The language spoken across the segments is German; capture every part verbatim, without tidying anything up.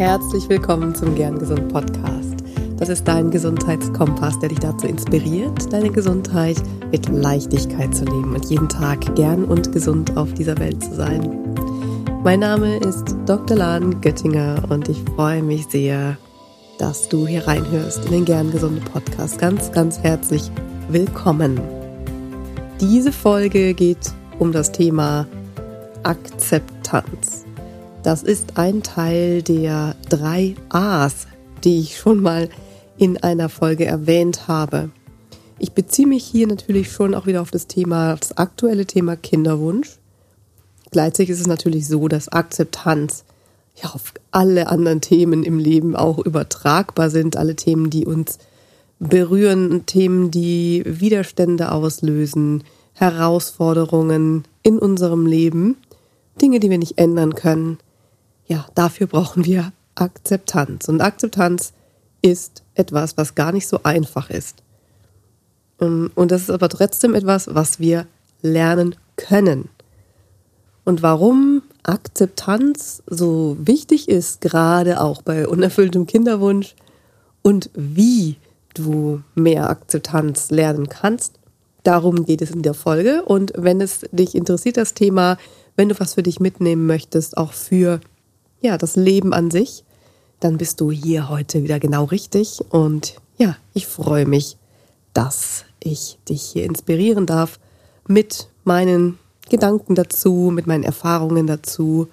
Herzlich willkommen zum Gern Gesund Podcast. Das ist dein Gesundheitskompass, der dich dazu inspiriert, deine Gesundheit mit Leichtigkeit zu leben und jeden Tag gern und gesund auf dieser Welt zu sein. Mein Name ist Doktor Lahn Göttinger und ich freue mich sehr, dass du hier reinhörst in den Gern Gesunde Podcast. Ganz, ganz herzlich willkommen. Diese Folge geht um das Thema Akzeptanz. Das ist ein Teil der drei A's, die ich schon mal in einer Folge erwähnt habe. Ich beziehe mich hier natürlich schon auch wieder auf das Thema, das aktuelle Thema Kinderwunsch. Gleichzeitig ist es natürlich so, dass Akzeptanz ja auf alle anderen Themen im Leben auch übertragbar sind. Alle Themen, die uns berühren, Themen, die Widerstände auslösen, Herausforderungen in unserem Leben, Dinge, die wir nicht ändern können. Ja, dafür brauchen wir Akzeptanz. Und Akzeptanz ist etwas, was gar nicht so einfach ist. Und das ist aber trotzdem etwas, was wir lernen können. Und warum Akzeptanz so wichtig ist, gerade auch bei unerfülltem Kinderwunsch und wie du mehr Akzeptanz lernen kannst, darum geht es in der Folge. Und wenn es dich interessiert, das Thema, wenn du was für dich mitnehmen möchtest, auch für ja, das Leben an sich, dann bist du hier heute wieder genau richtig. Und ja, ich freue mich, dass ich dich hier inspirieren darf mit meinen Gedanken dazu, mit meinen Erfahrungen dazu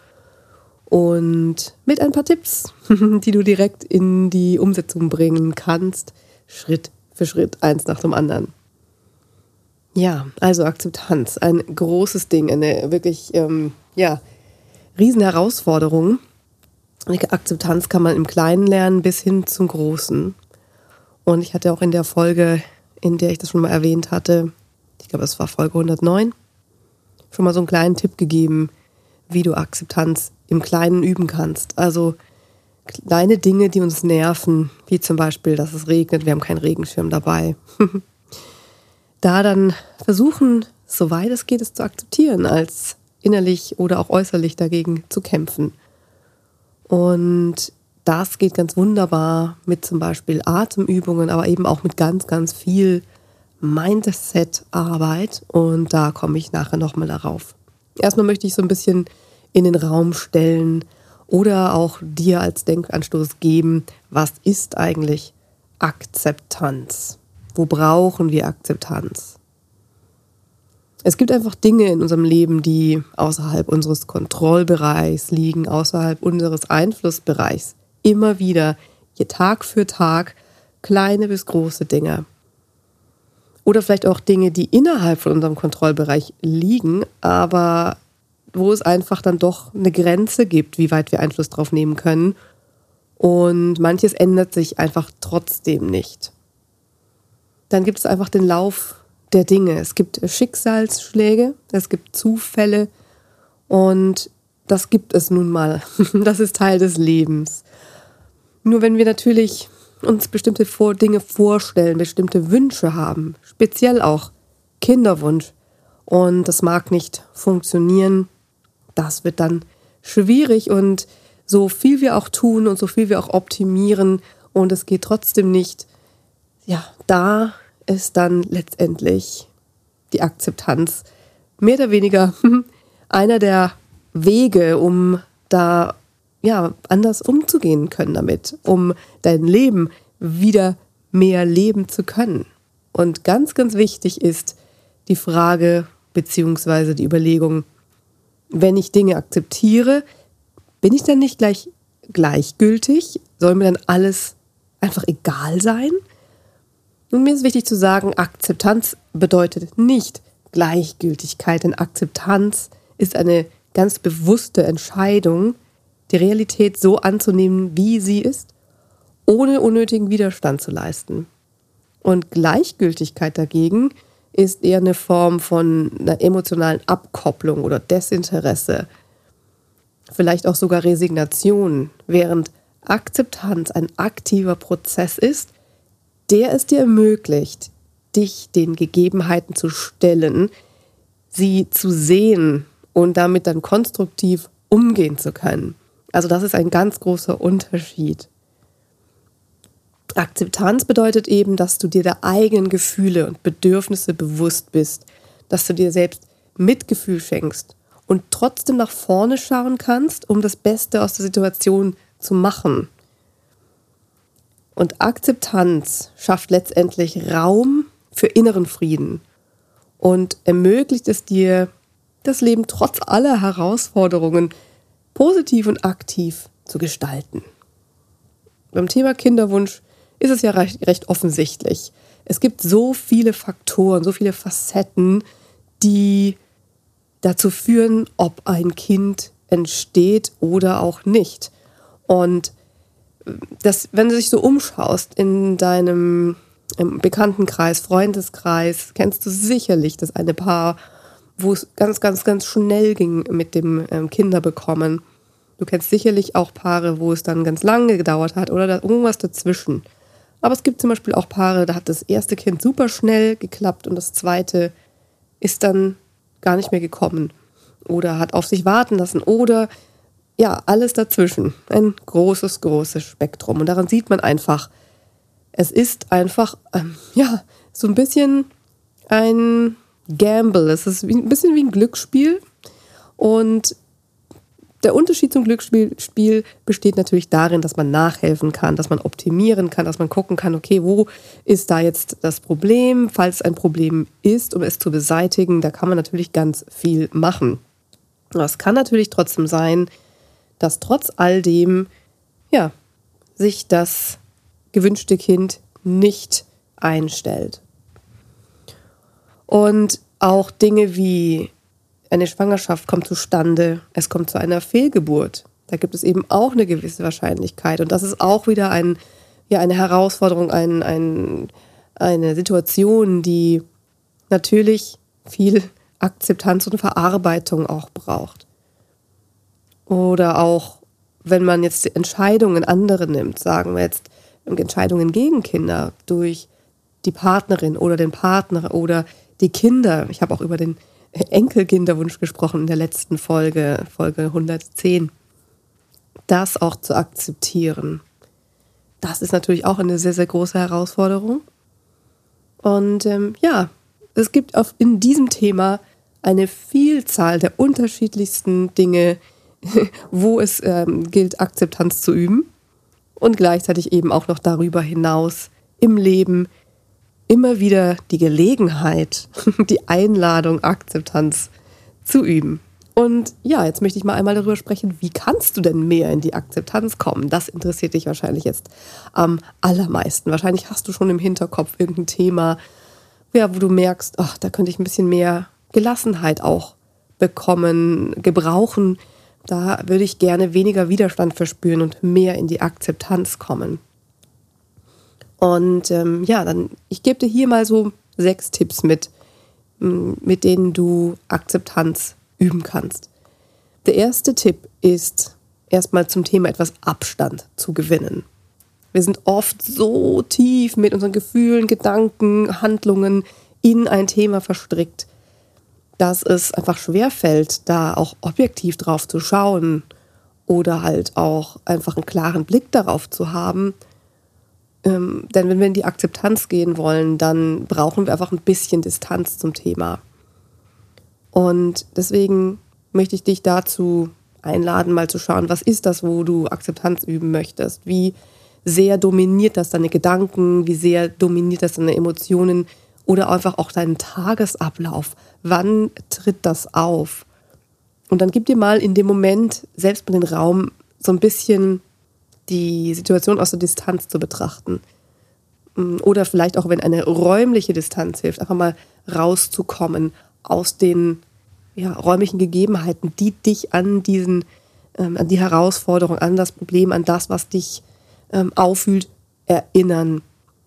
und mit ein paar Tipps, die du direkt in die Umsetzung bringen kannst, Schritt für Schritt, eins nach dem anderen. Ja, also Akzeptanz, ein großes Ding, eine wirklich ähm, ja, riesen Herausforderung. Akzeptanz kann man im Kleinen lernen bis hin zum Großen. Und ich hatte auch in der Folge, in der ich das schon mal erwähnt hatte, ich glaube, es war Folge hundertneun, schon mal so einen kleinen Tipp gegeben, wie du Akzeptanz im Kleinen üben kannst. Also kleine Dinge, die uns nerven, wie zum Beispiel, dass es regnet, wir haben keinen Regenschirm dabei. Da dann versuchen, soweit es geht, es zu akzeptieren, als innerlich oder auch äußerlich dagegen zu kämpfen. Und das geht ganz wunderbar mit zum Beispiel Atemübungen, aber eben auch mit ganz, ganz viel Mindset-Arbeit. Und da komme ich nachher nochmal darauf. Erstmal möchte ich so ein bisschen in den Raum stellen oder auch dir als Denkanstoß geben, was ist eigentlich Akzeptanz? Wo brauchen wir Akzeptanz? Es gibt einfach Dinge in unserem Leben, die außerhalb unseres Kontrollbereichs liegen, außerhalb unseres Einflussbereichs. Immer wieder, Tag für Tag, kleine bis große Dinge. Oder vielleicht auch Dinge, die innerhalb von unserem Kontrollbereich liegen, aber wo es einfach dann doch eine Grenze gibt, wie weit wir Einfluss drauf nehmen können. Und manches ändert sich einfach trotzdem nicht. Dann gibt es einfach den Lauf der Dinge. Es gibt Schicksalsschläge, es gibt Zufälle und das gibt es nun mal. Das ist Teil des Lebens. Nur wenn wir natürlich uns bestimmte Dinge vorstellen, bestimmte Wünsche haben, speziell auch Kinderwunsch, und das mag nicht funktionieren, das wird dann schwierig und so viel wir auch tun und so viel wir auch optimieren und es geht trotzdem nicht, ja, da ist dann letztendlich die Akzeptanz mehr oder weniger einer der Wege, um da ja anders umzugehen können damit, um dein Leben wieder mehr leben zu können. Und ganz, ganz wichtig ist die Frage beziehungsweise die Überlegung, wenn ich Dinge akzeptiere, bin ich dann nicht gleich gleichgültig? Soll mir dann alles einfach egal sein? Und mir ist wichtig zu sagen, Akzeptanz bedeutet nicht Gleichgültigkeit, denn Akzeptanz ist eine ganz bewusste Entscheidung, die Realität so anzunehmen, wie sie ist, ohne unnötigen Widerstand zu leisten. Und Gleichgültigkeit dagegen ist eher eine Form von einer emotionalen Abkopplung oder Desinteresse, vielleicht auch sogar Resignation, während Akzeptanz ein aktiver Prozess ist, der es dir ermöglicht, dich den Gegebenheiten zu stellen, sie zu sehen und damit dann konstruktiv umgehen zu können. Also das ist ein ganz großer Unterschied. Akzeptanz bedeutet eben, dass du dir der eigenen Gefühle und Bedürfnisse bewusst bist, dass du dir selbst Mitgefühl schenkst und trotzdem nach vorne schauen kannst, um das Beste aus der Situation zu machen. Und Akzeptanz schafft letztendlich Raum für inneren Frieden und ermöglicht es dir, das Leben trotz aller Herausforderungen positiv und aktiv zu gestalten. Beim Thema Kinderwunsch ist es ja recht, recht offensichtlich. Es gibt so viele Faktoren, so viele Facetten, die dazu führen, ob ein Kind entsteht oder auch nicht. Und das, wenn du dich so umschaust in deinem im Bekanntenkreis, Freundeskreis, kennst du sicherlich das eine Paar, wo es ganz, ganz, ganz schnell ging mit dem ähm, Kinderbekommen. Du kennst sicherlich auch Paare, wo es dann ganz lange gedauert hat oder da irgendwas dazwischen. Aber es gibt zum Beispiel auch Paare, da hat das erste Kind super schnell geklappt und das zweite ist dann gar nicht mehr gekommen oder hat auf sich warten lassen oder ja, alles dazwischen. Ein großes, großes Spektrum. Und daran sieht man einfach, es ist einfach, ähm, ja, so ein bisschen ein Gamble. Es ist wie, ein bisschen wie ein Glücksspiel. Und der Unterschied zum Glücksspiel Spiel besteht natürlich darin, dass man nachhelfen kann, dass man optimieren kann, dass man gucken kann, okay, wo ist da jetzt das Problem? Falls ein Problem ist, um es zu beseitigen, da kann man natürlich ganz viel machen. Aber es kann natürlich trotzdem sein, dass trotz all dem, ja, sich das gewünschte Kind nicht einstellt. Und auch Dinge wie eine Schwangerschaft kommt zustande, es kommt zu einer Fehlgeburt. Da gibt es eben auch eine gewisse Wahrscheinlichkeit. Und das ist auch wieder ein, ja, eine Herausforderung, ein, ein, eine Situation, die natürlich viel Akzeptanz und Verarbeitung auch braucht. Oder auch, wenn man jetzt Entscheidungen andere nimmt, sagen wir jetzt Entscheidungen gegen Kinder durch die Partnerin oder den Partner oder die Kinder. Ich habe auch über den Enkelkinderwunsch gesprochen in der letzten Folge, Folge hundertzehn. Das auch zu akzeptieren. Das ist natürlich auch eine sehr, sehr große Herausforderung. Und ähm, ja, es gibt auf, in diesem Thema eine Vielzahl der unterschiedlichsten Dinge, wo es ähm, gilt, Akzeptanz zu üben und gleichzeitig eben auch noch darüber hinaus im Leben immer wieder die Gelegenheit, die Einladung, Akzeptanz zu üben. Und ja, jetzt möchte ich mal einmal darüber sprechen, wie kannst du denn mehr in die Akzeptanz kommen? Das interessiert dich wahrscheinlich jetzt am allermeisten. Wahrscheinlich hast du schon im Hinterkopf irgendein Thema, ja, wo du merkst, ach, da könnte ich ein bisschen mehr Gelassenheit auch bekommen, gebrauchen. Da würde ich gerne weniger Widerstand verspüren und mehr in die Akzeptanz kommen. Und ähm, ja, dann, ich gebe dir hier mal so sechs Tipps mit, mit denen du Akzeptanz üben kannst. Der erste Tipp ist, erstmal zum Thema etwas Abstand zu gewinnen. Wir sind oft so tief mit unseren Gefühlen, Gedanken, Handlungen in ein Thema verstrickt, dass es einfach schwerfällt, da auch objektiv drauf zu schauen oder halt auch einfach einen klaren Blick darauf zu haben. Ähm, denn wenn wir in die Akzeptanz gehen wollen, dann brauchen wir einfach ein bisschen Distanz zum Thema. Und deswegen möchte ich dich dazu einladen, mal zu schauen, was ist das, wo du Akzeptanz üben möchtest? Wie sehr dominiert das deine Gedanken? Wie sehr dominiert das deine Emotionen? Oder einfach auch deinen Tagesablauf? Wann tritt das auf? Und dann gib dir mal in dem Moment, selbst mal den Raum, so ein bisschen die Situation aus der Distanz zu betrachten. Oder vielleicht auch, wenn eine räumliche Distanz hilft, einfach mal rauszukommen aus den ja, räumlichen Gegebenheiten, die dich an diesen, ähm, an die Herausforderung, an das Problem, an das, was dich ähm, auffühlt, erinnern.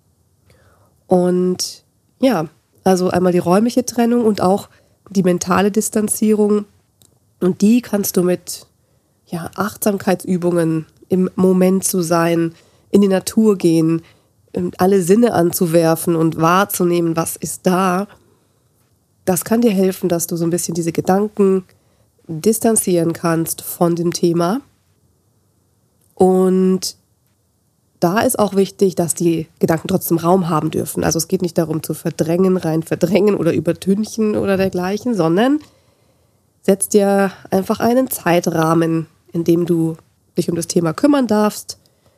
Und ja, also einmal die räumliche Trennung und auch die mentale Distanzierung. Und die kannst du mit ja, Achtsamkeitsübungen, im Moment zu sein, in die Natur gehen, alle Sinne anzuwerfen und wahrzunehmen, was ist da. Das kann dir helfen, dass du so ein bisschen diese Gedanken distanzieren kannst von dem Thema Und da ist auch wichtig, dass die Gedanken trotzdem Raum haben dürfen. Also es geht nicht darum zu verdrängen, rein verdrängen oder übertünchen oder dergleichen, sondern setz dir einfach einen Zeitrahmen, in dem du dich um das Thema kümmern darfst.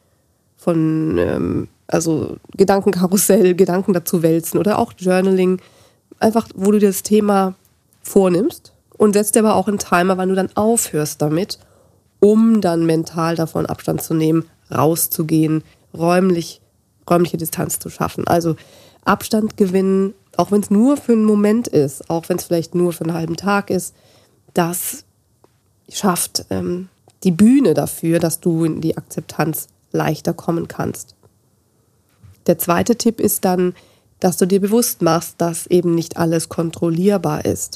Von ähm, also Gedankenkarussell, Gedanken dazu wälzen oder auch Journaling. Einfach, wo du dir das Thema vornimmst und setzt dir aber auch einen Timer, wann du dann aufhörst damit, um dann mental davon Abstand zu nehmen, rauszugehen, räumlich, räumliche Distanz zu schaffen. Also Abstand gewinnen, auch wenn es nur für einen Moment ist, auch wenn es vielleicht nur für einen halben Tag ist, das schafft ähm, die Bühne dafür, dass du in die Akzeptanz leichter kommen kannst. Der zweite Tipp ist dann, dass du dir bewusst machst, dass eben nicht alles kontrollierbar ist.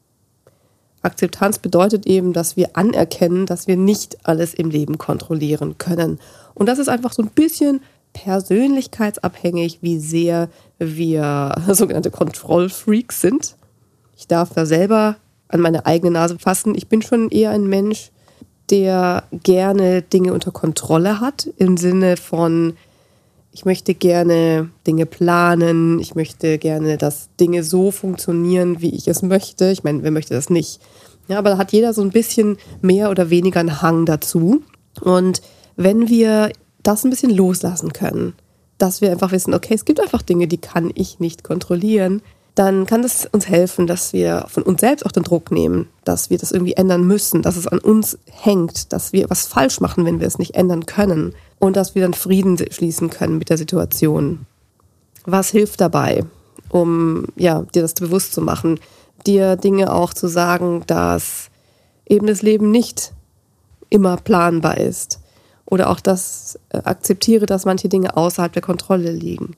Akzeptanz bedeutet eben, dass wir anerkennen, dass wir nicht alles im Leben kontrollieren können. Und das ist einfach so ein bisschen persönlichkeitsabhängig, wie sehr wir sogenannte Kontrollfreaks sind. Ich darf da selber an meine eigene Nase fassen. Ich bin schon eher ein Mensch, der gerne Dinge unter Kontrolle hat, im Sinne von, ich möchte gerne Dinge planen, ich möchte gerne, dass Dinge so funktionieren, wie ich es möchte. Ich meine, wer möchte das nicht? Ja, aber da hat jeder so ein bisschen mehr oder weniger einen Hang dazu. Und wenn wir das ein bisschen loslassen können, dass wir einfach wissen, okay, es gibt einfach Dinge, die kann ich nicht kontrollieren, dann kann das uns helfen, dass wir von uns selbst auch den Druck nehmen, dass wir das irgendwie ändern müssen, dass es an uns hängt, dass wir was falsch machen, wenn wir es nicht ändern können und dass wir dann Frieden schließen können mit der Situation. Was hilft dabei, um ja, dir das bewusst zu machen, dir Dinge auch zu sagen, dass eben das Leben nicht immer planbar ist oder auch das äh, akzeptiere, dass manche Dinge außerhalb der Kontrolle liegen.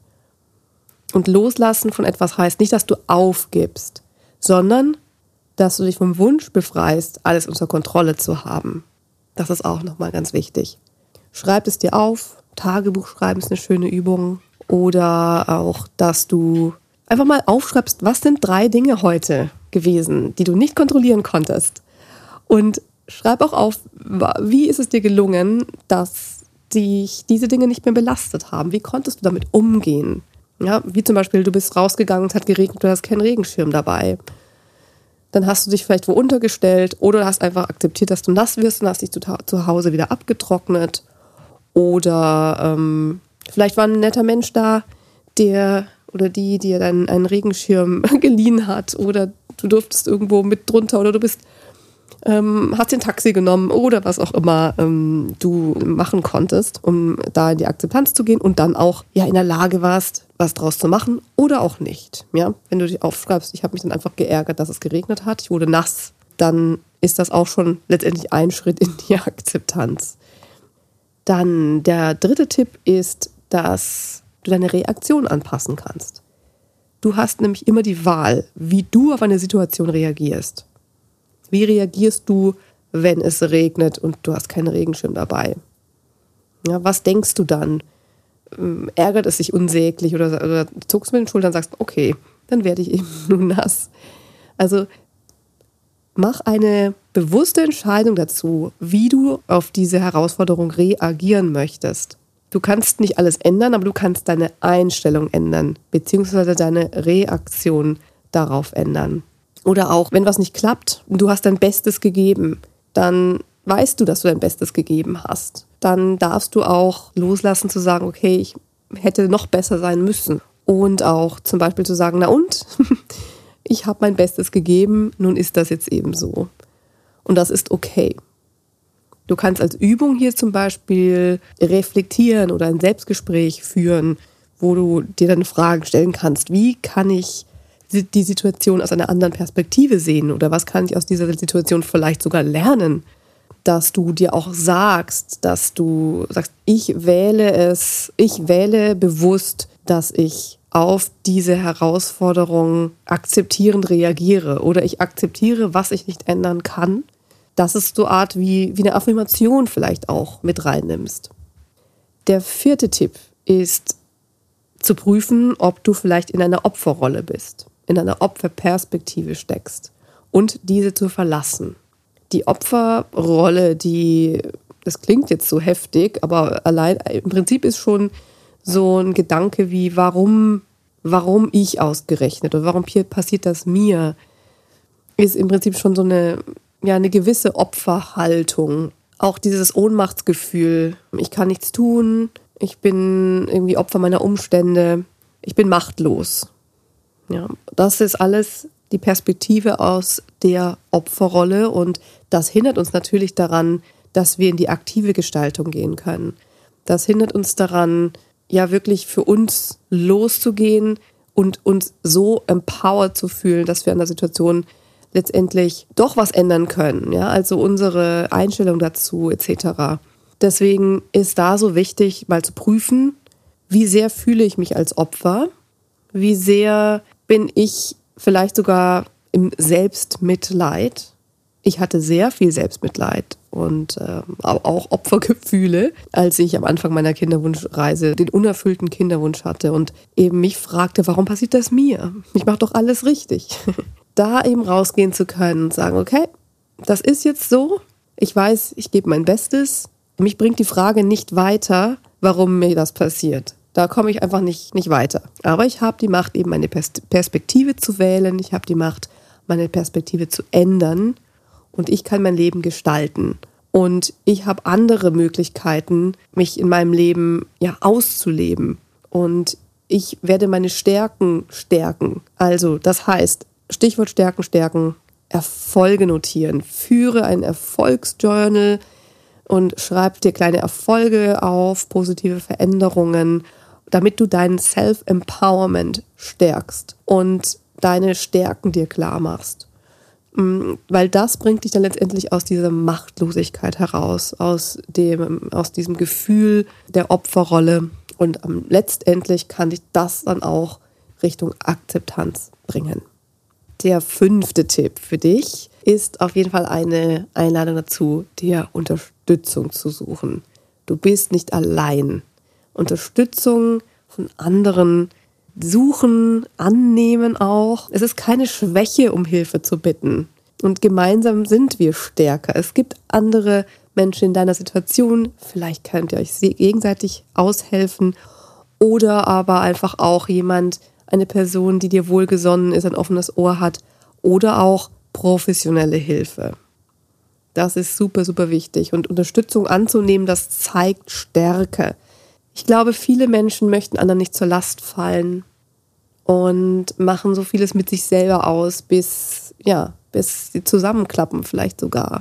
Und loslassen von etwas heißt nicht, dass du aufgibst, sondern dass du dich vom Wunsch befreist, alles unter Kontrolle zu haben. Das ist auch nochmal ganz wichtig. Schreib es dir auf, Tagebuch schreiben ist eine schöne Übung. Oder auch, dass du einfach mal aufschreibst, was sind drei Dinge heute gewesen, die du nicht kontrollieren konntest. Und schreib auch auf, wie ist es dir gelungen, dass dich diese Dinge nicht mehr belastet haben. Wie konntest du damit umgehen? Ja, wie zum Beispiel, du bist rausgegangen, es hat geregnet, du hast keinen Regenschirm dabei. Dann hast du dich vielleicht wo untergestellt oder hast einfach akzeptiert, dass du nass wirst und hast dich zu, zu Hause wieder abgetrocknet. Oder ähm, vielleicht war ein netter Mensch da, der oder die dir dann einen Regenschirm geliehen hat. Oder du durftest irgendwo mit drunter oder du bist ähm, hast den Taxi genommen oder was auch immer ähm, du machen konntest, um da in die Akzeptanz zu gehen und dann auch ja in der Lage warst, was draus zu machen oder auch nicht. Ja? Wenn du dich aufschreibst, ich habe mich dann einfach geärgert, dass es geregnet hat, ich wurde nass, dann ist das auch schon letztendlich ein Schritt in die Akzeptanz. Dann der dritte Tipp ist, dass du deine Reaktion anpassen kannst. Du hast nämlich immer die Wahl, wie du auf eine Situation reagierst. Wie reagierst du, wenn es regnet und du hast keinen Regenschirm dabei? Ja, was denkst du dann? Ähm, ärgert es sich unsäglich oder, oder zuckst mit den Schultern und sagst, okay, dann werde ich eben nun nass. Also mach eine bewusste Entscheidung dazu, wie du auf diese Herausforderung reagieren möchtest. Du kannst nicht alles ändern, aber du kannst deine Einstellung ändern, beziehungsweise deine Reaktion darauf ändern. Oder auch, wenn was nicht klappt und du hast dein Bestes gegeben, dann weißt du, dass du dein Bestes gegeben hast. Dann darfst du auch loslassen zu sagen, okay, ich hätte noch besser sein müssen. Und auch zum Beispiel zu sagen, na und? Ich habe mein Bestes gegeben, nun ist das jetzt eben so. Und das ist okay. Du kannst als Übung hier zum Beispiel reflektieren oder ein Selbstgespräch führen, wo du dir dann Fragen stellen kannst. Wie kann ich die Situation aus einer anderen Perspektive sehen? Oder was kann ich aus dieser Situation vielleicht sogar lernen? Dass du dir auch sagst, dass du sagst, ich wähle es, ich wähle bewusst, dass ich auf diese Herausforderung akzeptierend reagiere oder ich akzeptiere, was ich nicht ändern kann. Das ist so eine Art wie, wie eine Affirmation vielleicht auch mit reinnimmst. Der vierte Tipp ist zu prüfen, ob du vielleicht in einer Opferrolle bist, in einer Opferperspektive steckst und diese zu verlassen. Die Opferrolle, die das klingt jetzt so heftig, aber allein im Prinzip ist schon so ein Gedanke wie, warum, warum ich ausgerechnet oder warum passiert das mir, ist im Prinzip schon so eine, ja, eine gewisse Opferhaltung. Auch dieses Ohnmachtsgefühl, ich kann nichts tun, ich bin irgendwie Opfer meiner Umstände, ich bin machtlos. Ja, das ist alles die Perspektive aus der Opferrolle und das hindert uns natürlich daran, dass wir in die aktive Gestaltung gehen können. Das hindert uns daran, ja wirklich für uns loszugehen und uns so empowered zu fühlen, dass wir an der Situation letztendlich doch was ändern können. Ja, also unsere Einstellung dazu et cetera. Deswegen ist da so wichtig, mal zu prüfen, wie sehr fühle ich mich als Opfer, wie sehr bin ich vielleicht sogar im Selbstmitleid. Ich hatte sehr viel Selbstmitleid und äh, auch Opfergefühle, als ich am Anfang meiner Kinderwunschreise den unerfüllten Kinderwunsch hatte und eben mich fragte, warum passiert das mir? Ich mache doch alles richtig. Da eben rausgehen zu können und sagen, okay, das ist jetzt so, ich weiß, ich gebe mein Bestes. Mich bringt die Frage nicht weiter, warum mir das passiert. Da komme ich einfach nicht, nicht weiter. Aber ich habe die Macht, eben meine Perspektive zu wählen. Ich habe die Macht, meine Perspektive zu ändern. Und ich kann mein Leben gestalten. Und ich habe andere Möglichkeiten, mich in meinem Leben ja auszuleben. Und ich werde meine Stärken stärken. Also das heißt, Stichwort Stärken, Stärken, Erfolge notieren. Führe ein Erfolgsjournal und schreib dir kleine Erfolge auf, positive Veränderungen, damit du dein Self-Empowerment stärkst und deine Stärken dir klar machst. Weil das bringt dich dann letztendlich aus dieser Machtlosigkeit heraus, aus dem, aus diesem Gefühl der Opferrolle und letztendlich kann dich das dann auch Richtung Akzeptanz bringen. Der fünfte Tipp für dich ist auf jeden Fall eine Einladung dazu, dir Unterstützung zu suchen. Du bist nicht allein. Unterstützung von anderen suchen, annehmen auch. Es ist keine Schwäche, um Hilfe zu bitten. Und gemeinsam sind wir stärker. Es gibt andere Menschen in deiner Situation. Vielleicht könnt ihr euch gegenseitig aushelfen. Oder aber einfach auch jemand, eine Person, die dir wohlgesonnen ist, ein offenes Ohr hat. Oder auch professionelle Hilfe. Das ist super, super wichtig. Und Unterstützung anzunehmen, das zeigt Stärke. Ich glaube, viele Menschen möchten anderen nicht zur Last fallen und machen so vieles mit sich selber aus, bis, ja, bis sie zusammenklappen vielleicht sogar.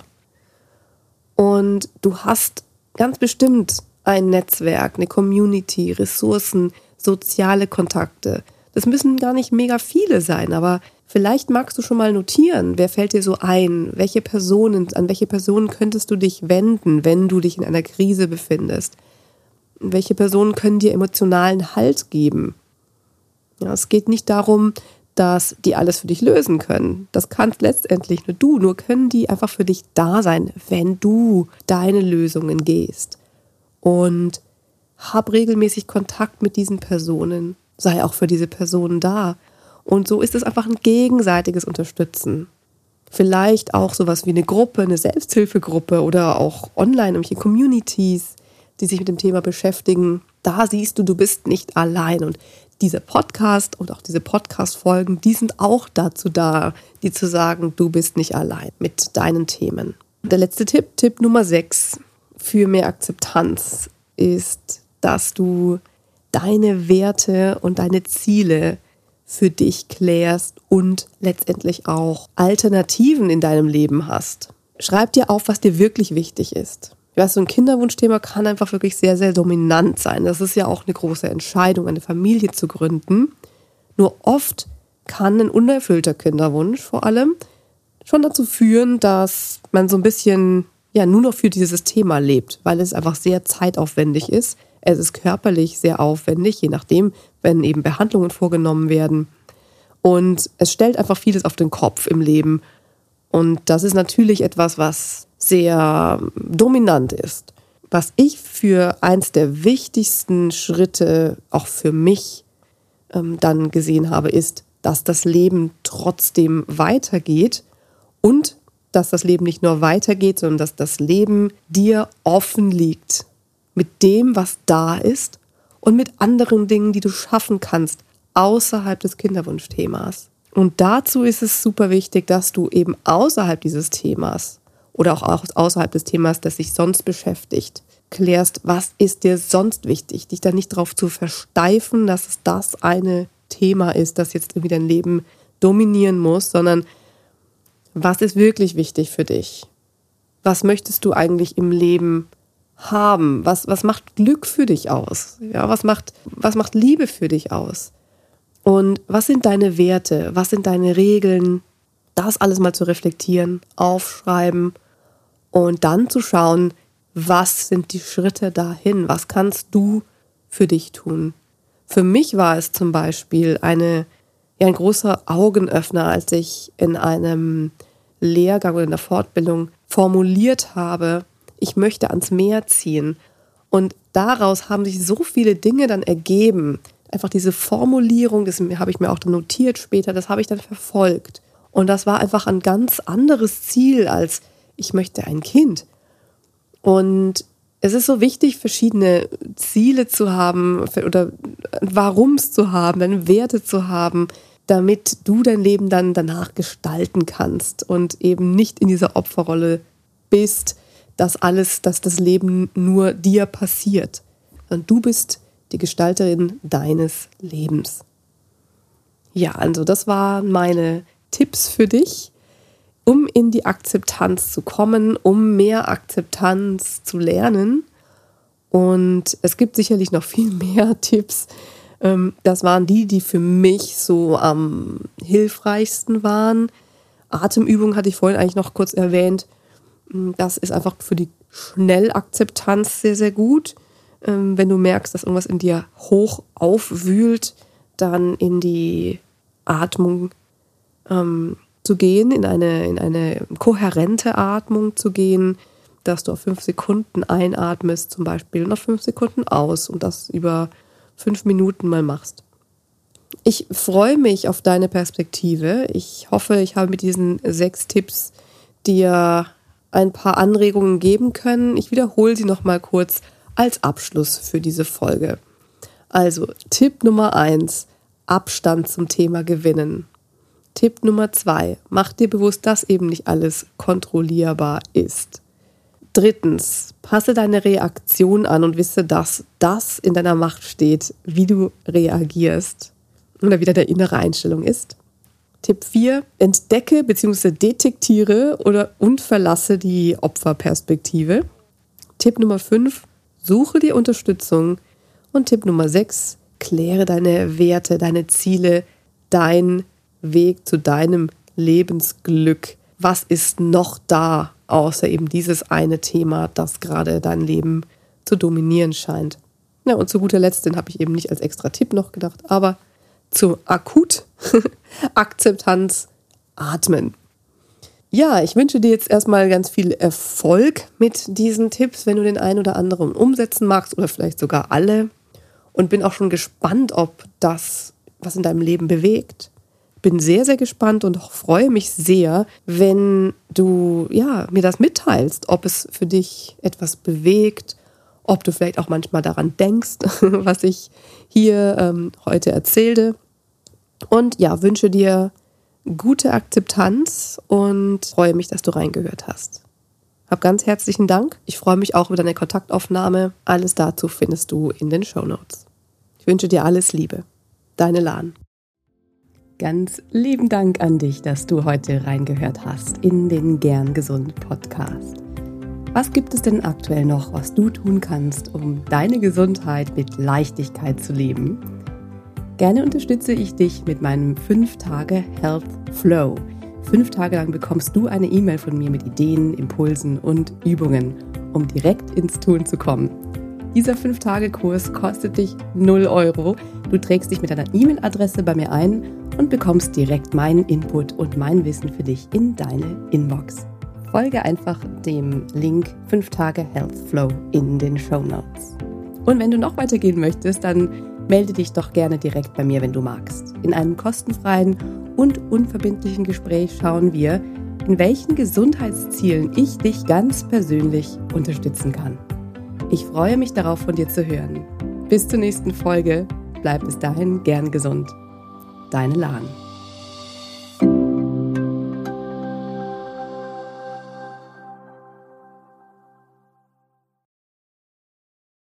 Und du hast ganz bestimmt ein Netzwerk, eine Community, Ressourcen, soziale Kontakte. Das müssen gar nicht mega viele sein, aber vielleicht magst du schon mal notieren, wer fällt dir so ein, welche Personen, an welche Personen könntest du dich wenden, wenn du dich in einer Krise befindest. Welche Personen können dir emotionalen Halt geben? Ja, es geht nicht darum, dass die alles für dich lösen können. Das kannst letztendlich nur du, nur können die einfach für dich da sein, wenn du deine Lösungen gehst. Und hab regelmäßig Kontakt mit diesen Personen, sei auch für diese Personen da. Und so ist es einfach ein gegenseitiges Unterstützen. Vielleicht auch sowas wie eine Gruppe, eine Selbsthilfegruppe oder auch online irgendwelche Communities, die sich mit dem Thema beschäftigen. Da siehst du, du bist nicht allein. Und dieser Podcast und auch diese Podcast-Folgen, die sind auch dazu da, die zu sagen, du bist nicht allein mit deinen Themen. Der letzte Tipp, Tipp Nummer sechs für mehr Akzeptanz ist, dass du deine Werte und deine Ziele für dich klärst und letztendlich auch Alternativen in deinem Leben hast. Schreib dir auf, was dir wirklich wichtig ist. Ich weiß, so ein Kinderwunschthema kann einfach wirklich sehr, sehr dominant sein. Das ist ja auch eine große Entscheidung, eine Familie zu gründen. Nur oft kann ein unerfüllter Kinderwunsch vor allem schon dazu führen, dass man so ein bisschen ja nur noch für dieses Thema lebt, weil es einfach sehr zeitaufwendig ist. Es ist körperlich sehr aufwendig, je nachdem, wenn eben Behandlungen vorgenommen werden. Und es stellt einfach vieles auf den Kopf im Leben. Und das ist natürlich etwas, was sehr dominant ist. Was ich für eins der wichtigsten Schritte auch für mich ähm, dann gesehen habe, ist, dass das Leben trotzdem weitergeht und dass das Leben nicht nur weitergeht, sondern dass das Leben dir offen liegt mit dem, was da ist und mit anderen Dingen, die du schaffen kannst, außerhalb des Kinderwunschthemas. Und dazu ist es super wichtig, dass du eben außerhalb dieses Themas oder auch außerhalb des Themas, das dich sonst beschäftigt, klärst, was ist dir sonst wichtig, dich da nicht darauf zu versteifen, dass es das eine Thema ist, das jetzt irgendwie dein Leben dominieren muss, sondern was ist wirklich wichtig für dich? Was möchtest du eigentlich im Leben haben? Was, was macht Glück für dich aus? Ja, was macht, was macht Liebe für dich aus? Und was sind deine Werte? Was sind deine Regeln? Das alles mal zu reflektieren, aufschreiben und dann zu schauen, was sind die Schritte dahin? Was kannst du für dich tun? Für mich war es zum Beispiel eine, ja, ein großer Augenöffner, als ich in einem Lehrgang oder in der Fortbildung formuliert habe, ich möchte ans Meer ziehen. Und daraus haben sich so viele Dinge dann ergeben. Einfach diese Formulierung, das habe ich mir auch dann notiert später, das habe ich dann verfolgt. Und das war einfach ein ganz anderes Ziel als ich möchte ein Kind. Und es ist so wichtig, verschiedene Ziele zu haben oder Warums zu haben, deine Werte zu haben, damit du dein Leben dann danach gestalten kannst und eben nicht in dieser Opferrolle bist, dass alles, dass das Leben nur dir passiert. Und du bist die Gestalterin deines Lebens. Ja, also das waren meine Tipps für dich, um in die Akzeptanz zu kommen, um mehr Akzeptanz zu lernen. Und es gibt sicherlich noch viel mehr Tipps. Das waren die, die für mich so am hilfreichsten waren. Atemübung hatte ich vorhin eigentlich noch kurz erwähnt. Das ist einfach für die Schnellakzeptanz sehr, sehr gut. Wenn du merkst, dass irgendwas in dir hoch aufwühlt, dann in die Atmung ähm, zu gehen, in eine, in eine kohärente Atmung zu gehen, dass du auf fünf Sekunden einatmest zum Beispiel und auf fünf Sekunden aus und das über fünf Minuten mal machst. Ich freue mich auf deine Perspektive. Ich hoffe, ich habe mit diesen sechs Tipps dir ein paar Anregungen geben können. Ich wiederhole sie nochmal kurz als Abschluss für diese Folge. Also Tipp Nummer eins, Abstand zum Thema Gewinnen. Tipp Nummer zwei, mach dir bewusst, dass eben nicht alles kontrollierbar ist. Drittens, passe deine Reaktion an und wisse, dass das in deiner Macht steht, wie du reagierst oder wie deine innere Einstellung ist. Tipp vier, entdecke bzw. detektiere oder und verlasse die Opferperspektive. Tipp Nummer fünf, suche dir Unterstützung. Und Tipp Nummer sechs, kläre deine Werte, deine Ziele, dein Weg zu deinem Lebensglück. Was ist noch da, außer eben dieses eine Thema, das gerade dein Leben zu dominieren scheint? Ja, und zu guter Letzt, den habe ich eben nicht als extra Tipp noch gedacht, aber zu akut Akzeptanz, atmen. Ja, ich wünsche dir jetzt erstmal ganz viel Erfolg mit diesen Tipps, wenn du den einen oder anderen umsetzen magst oder vielleicht sogar alle. Und bin auch schon gespannt, ob das was in deinem Leben bewegt. Bin sehr, sehr gespannt und freue mich sehr, wenn du ja, mir das mitteilst, ob es für dich etwas bewegt, ob du vielleicht auch manchmal daran denkst, was ich hier ähm, heute erzählte. Und ja, wünsche dir gute Akzeptanz und freue mich, dass du reingehört hast. Hab ganz herzlichen Dank. Ich freue mich auch über deine Kontaktaufnahme. Alles dazu findest du in den Shownotes. Ich wünsche dir alles Liebe. Deine Lan. Ganz lieben Dank an dich, dass du heute reingehört hast in den Gern Gesund Podcast. Was gibt es denn aktuell noch, was du tun kannst, um deine Gesundheit mit Leichtigkeit zu leben? Gerne unterstütze ich dich mit meinem fünf Tage Health Flow. Fünf Tage lang bekommst du eine E-Mail von mir mit Ideen, Impulsen und Übungen, um direkt ins Tun zu kommen. Dieser fünf Tage Kurs kostet dich null Euro. Du trägst dich mit deiner E-Mail-Adresse bei mir ein und bekommst direkt meinen Input und mein Wissen für dich in deine Inbox. Folge einfach dem Link fünf Tage Health Flow in den Shownotes. Und wenn du noch weitergehen möchtest, dann melde dich doch gerne direkt bei mir, wenn du magst. In einem kostenfreien und unverbindlichen Gespräch schauen wir, in welchen Gesundheitszielen ich dich ganz persönlich unterstützen kann. Ich freue mich darauf, von dir zu hören. Bis zur nächsten Folge. Bleib bis dahin gern gesund. Deine Lan.